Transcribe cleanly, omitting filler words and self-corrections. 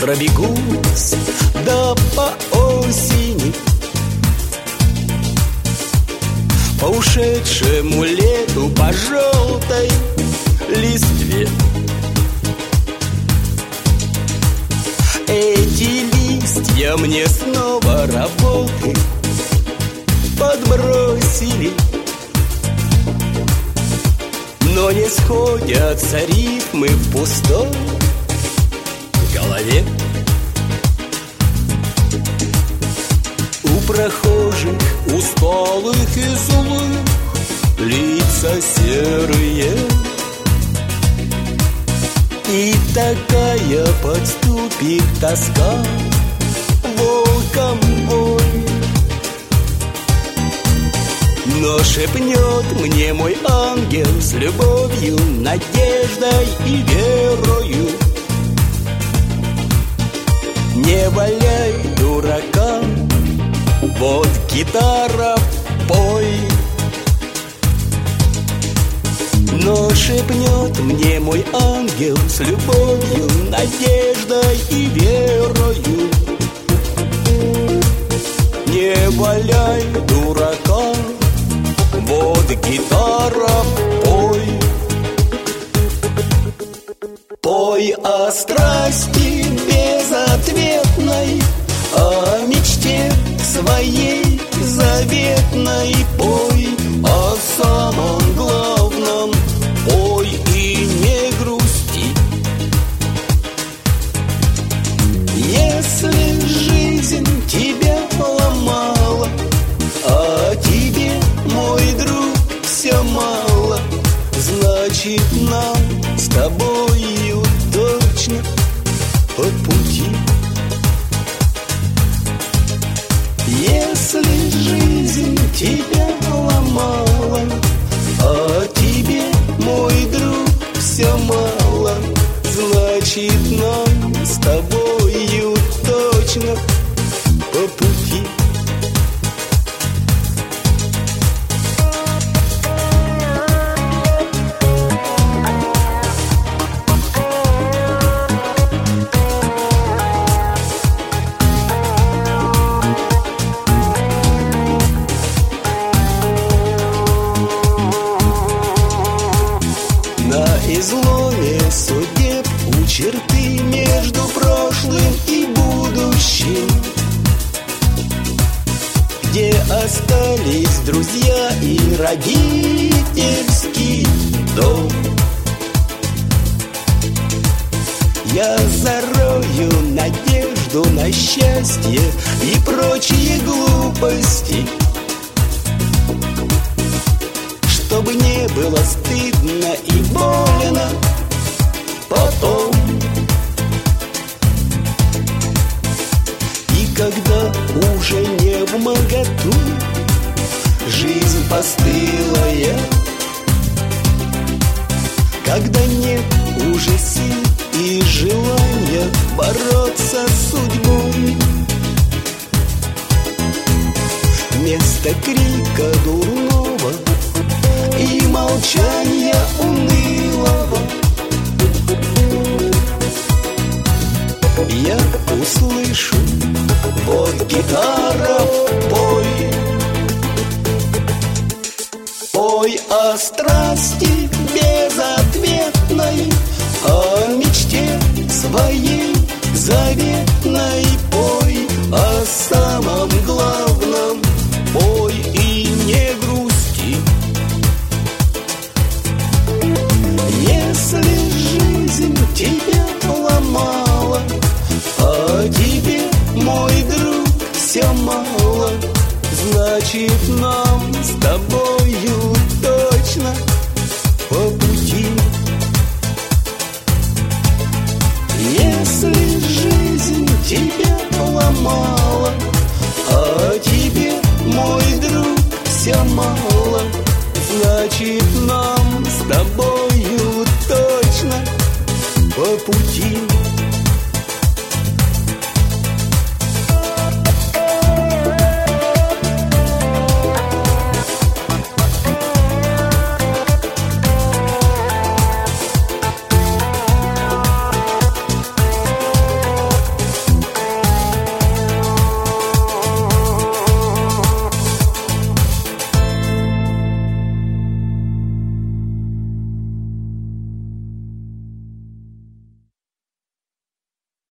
пробегусь, да по осени, по ушедшему лету, по желтой листве. Эти листья мне снова работы подбросили, но не сходятся рифмы в пустой голове. У прохожих усталых и злых лица серые, и такая подступит тоска волком вой. Но шепнет мне мой ангел с любовью, надеждой и верою: не валяй дурака, вот гитара, пой. Но шепнет мне мой ангел с любовью, надеждой и верою: не валяй дурака, вот гитара, пой. Пой о страсти безответной, о мечте своей заветной. Пой о самом главном, пой и не грусти. Если жизнь тебя ломала, а тебе, мой друг, все мало, значит, нам с тобою точно по пути. Если жизнь тебя ломала, а тебе, мой друг, все мало, значит, нам с тобою точно по пути. На изломе судеб у черты между прошлым и будущим, где остались друзья и родительский дом. Я зарою надежду на счастье и прочие глупости, чтобы не было стыдно и больно потом. И когда уже не вмоготу жизнь постылая, когда нет уже сил и желания бороться с судьбой, вместо крика дурного и молчания унылого я услышу: вот гитара, пой. Пой о страсти безответной, о мечте своей заветной. Пой о самом главном, пой и не грусти. Если жизнь тебя ломала, а тебе, мой друг, все мало, значит, нам с тобою точно по пути. Если жизнь тебя ломала, а тебе, мой друг, все мало, значит, нам с тобой